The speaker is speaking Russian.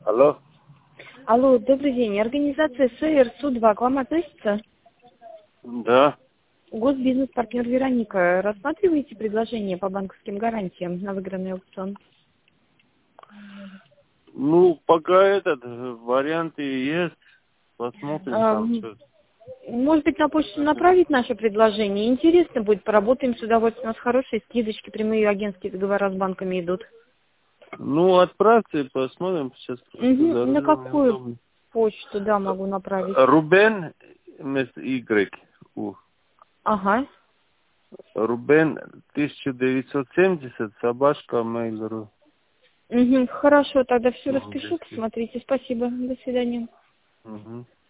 Алло. Алло, добрый день. Организация СР Су-2 к вам относится? Да. Госбизнес-партнер Вероника. Рассматриваете предложение по банковским гарантиям на выигранный аукцион? Ну, пока варианты есть. Посмотрим там что. Может быть, на почту направить наше предложение? Интересно будет, поработаем с удовольствием. У нас хорошие скидочки, прямые агентские договора с банками идут. Ну, отправьте, посмотрим. Сейчас просто за На рулем какую неудобно. почту, да, могу направить? Рубен вместо Y. Ага. Рубен 1970 собачка mail.ru. Хорошо, тогда все распишу, По-английски. посмотрите. Спасибо. До свидания. Угу.